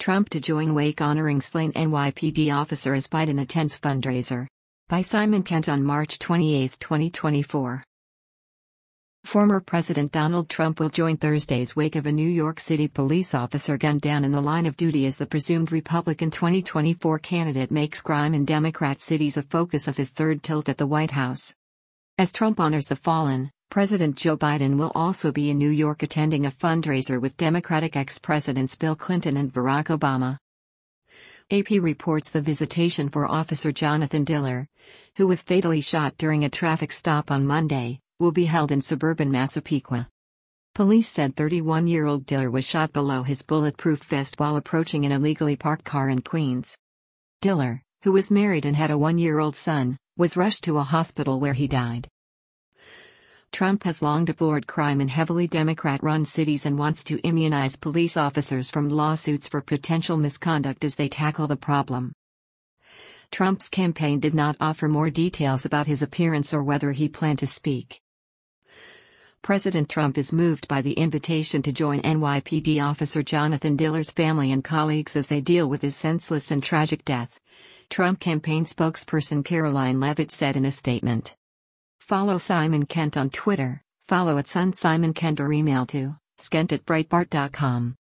Trump to join wake honoring slain NYPD officer as Biden attends fundraiser. By Simon Kent on March 28, 2024. Former President Donald Trump will join Thursday's wake of a New York City police officer gunned down in the line of duty as the presumed Republican 2024 candidate makes crime in Democrat cities a focus of his third tilt at the White House. As Trump honors the fallen, President Joe Biden will also be in New York attending a fundraiser with Democratic ex-presidents Bill Clinton and Barack Obama. AP reports the visitation for Officer Jonathan Diller, who was fatally shot during a traffic stop on Monday, will be held in suburban Massapequa. Police said 31-year-old Diller was shot below his bulletproof vest while approaching an illegally parked car in Queens. Diller, who was married and had a 1-year-old son, was rushed to a hospital where he died. Trump has long deplored crime in heavily Democrat-run cities and wants to immunize police officers from lawsuits for potential misconduct as they tackle the problem. Trump's campaign did not offer more details about his appearance or whether he planned to speak. President Trump is moved by the invitation to join NYPD officer Jonathan Diller's family and colleagues as they deal with his senseless and tragic death, Trump campaign spokesperson Caroline Leavitt said in a statement. Follow Simon Kent on Twitter, follow @SunSimonKent or email to skent@breitbart.com.